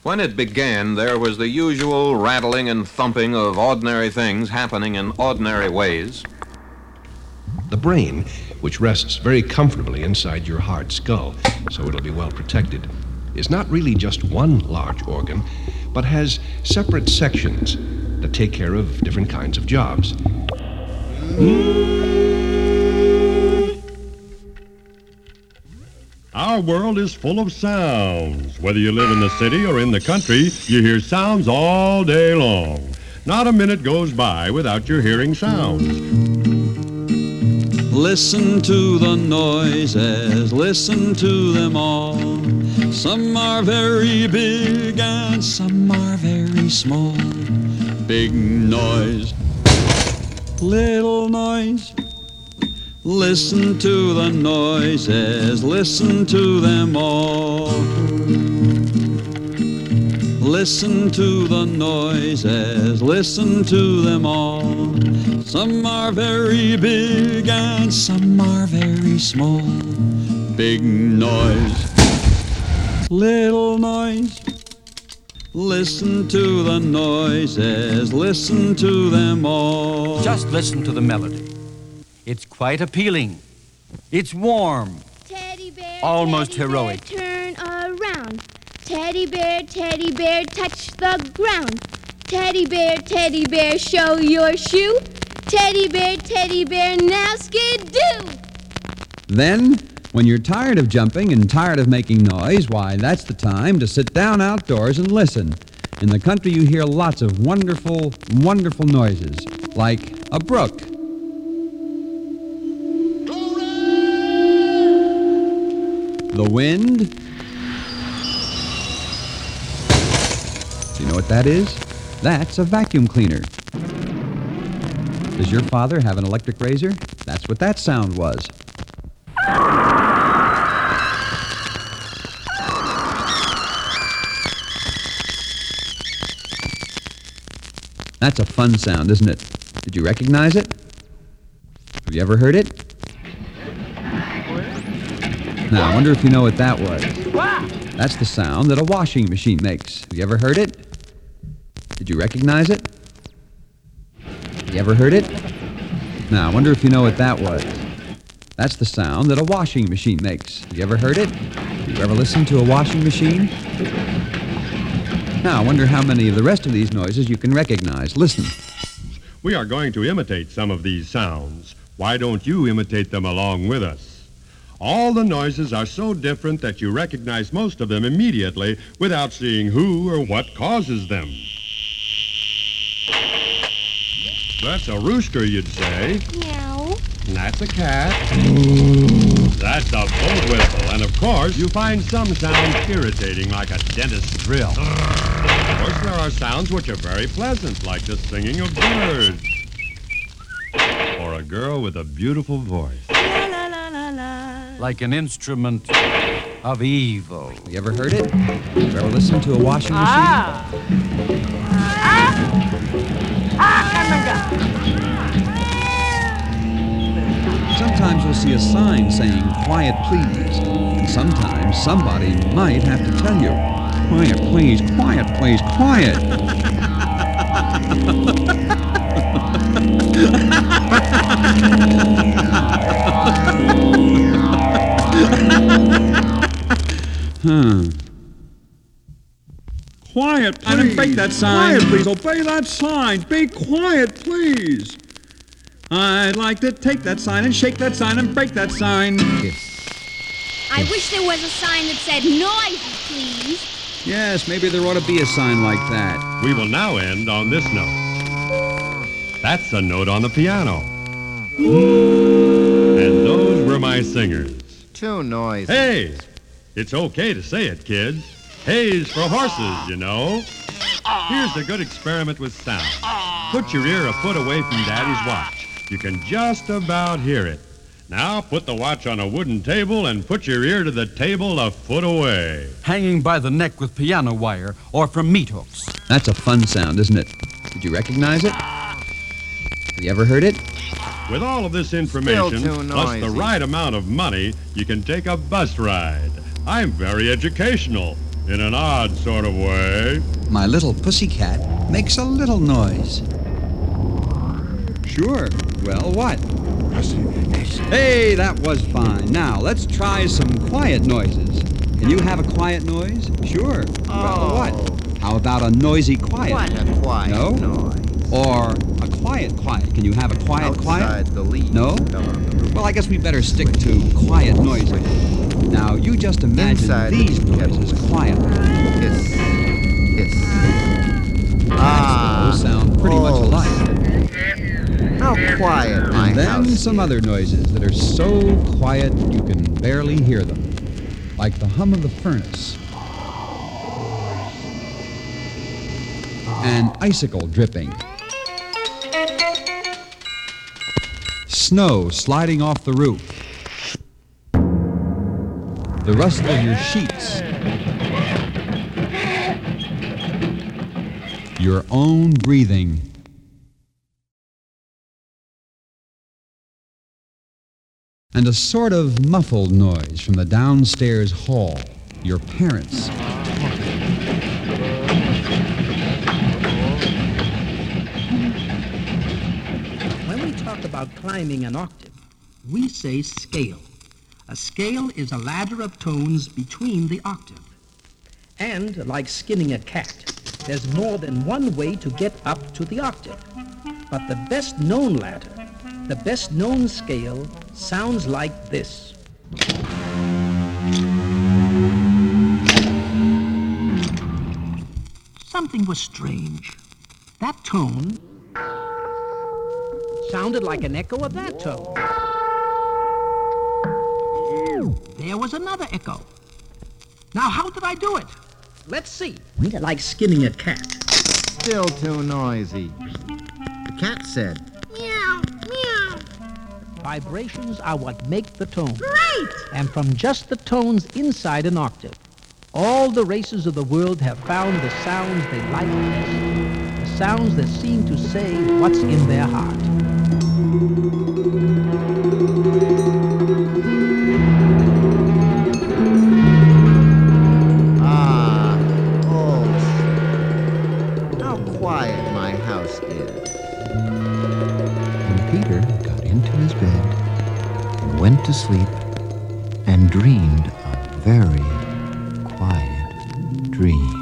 When it began, there was the usual rattling and thumping of ordinary things happening in ordinary ways. The brain, which rests very comfortably inside your hard skull, so it'll be well protected, is not really just one large organ, but has separate sections that take care of different kinds of jobs. Our world is full of sounds. Whether you live in the city or in the country, you hear sounds all day long. Not a minute goes by without your hearing sounds. Listen to the noises, listen to them all. Some are very big and some are very small. Big noise, little noise. Listen to the noises, listen to them all. Listen to the noises, listen to them all. Some are very big and some are very small. Big noise, little noise. Listen to the noises, listen to them all. Just listen to the melody. It's quite appealing. It's warm. Teddy bear, almost teddy heroic. Bear, turn around. Teddy bear, touch the ground. Teddy bear, show your shoe. Teddy bear, now skidoo. Then, when you're tired of jumping and tired of making noise, why, that's the time to sit down outdoors and listen. In the country, you hear lots of wonderful, wonderful noises, like a brook. The wind. Do you know what that is? That's a vacuum cleaner. Does your father have an electric razor? That's what that sound was. That's a fun sound, isn't it? Did you recognize it? Have you ever heard it? Now, I wonder if you know what that was. That's the sound that a washing machine makes. Have you ever heard it? Did you recognize it? Have you ever heard it? Now, I wonder if you know what that was. That's the sound that a washing machine makes. Have you ever heard it? Have you ever listened to a washing machine? Now, I wonder how many of the rest of these noises you can recognize. Listen. We are going to imitate some of these sounds. Why don't you imitate them along with us? All the noises are so different that you recognize most of them immediately without seeing who or what causes them. That's a rooster, you'd say. Meow. And that's a cat. That's a boat whistle. And, of course, you find some sounds irritating, like a dentist's drill. Of course, there are sounds which are very pleasant, like the singing of birds. Or a girl with a beautiful voice. Like an instrument of evil. Have you ever heard it? Have you ever listened to a washing machine? Sometimes you'll see a sign saying, "Quiet, please." And sometimes somebody might have to tell you, "Quiet, please, quiet, please, quiet." Quiet, please. I didn't break that sign. Quiet, please. Obey that sign. Be quiet, please. I'd like to take that sign and shake that sign and break that sign. I wish there was a sign that said noises, please. Yes, maybe there ought to be a sign like that. We will now end on this note. That's a note on the piano. And those were my singers. Too noisy. Hey! It's okay to say it, kids. Hay's for horses, you know. Here's a good experiment with sound. Put your ear a foot away from Daddy's watch. You can just about hear it. Now put the watch on a wooden table and put your ear to the table a foot away. Hanging by the neck with piano wire or from meat hooks. That's a fun sound, isn't it? Did you recognize it? Have you ever heard it? With all of this information, plus the right amount of money, you can take a bus ride. I'm very educational. in an odd sort of way. My little pussycat makes a little noise. Sure. Well, what? Hey, that was fine. Now, let's try some quiet noises. Can you have a quiet noise? Sure. Well, what? How about a noisy quiet? What a quiet noise. Or a quiet quiet. Can you have a quiet quiet? Outside the leaves. No? Well, I guess we better stick to quiet noises. Now, you just imagine Inside these the noises quiet. Hiss. Hiss. Those sound pretty much alike. How quiet my And then house some is. other noises that are so quiet you can barely hear them. Like the hum of the furnace. An icicle dripping. Snow sliding off the roof. The rustle of your sheets. Your own breathing. And a sort of muffled noise from the downstairs hall. Your parents. When we talk about climbing an octave, we say scale. A scale is a ladder of tones between the octave. And like skinning a cat, there's more than one way to get up to the octave. But the best known ladder, the best known scale, sounds like this. Something was strange. That tone sounded like an echo of that tone. There was another echo. Now, how did I do it? Let's see. Like skinning a cat. Still too noisy. The cat said, Meow, meow. Vibrations are what make the tone. Great! And from just the tones inside an octave, all the races of the world have found the sounds they like best. The sounds that seem to say what's in their heart. how quiet my house is. And Peter got into his bed and went to sleep and dreamed a very quiet dream.